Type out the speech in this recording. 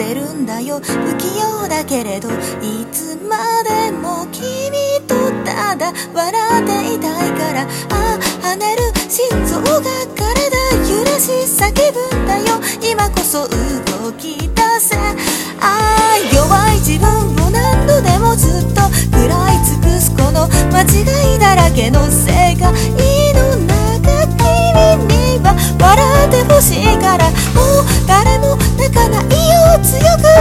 てるんだよ。不器用だけれどいつまでも君とただ笑っていたいから、跳ねる心臓が体揺らし叫ぶんだよ。今こそ動き出せ。弱い自分を何度でもずっと食らい尽くすこの間違いだらけの世界の中、君には笑ってほしいから、もう誰も泣かないよ強く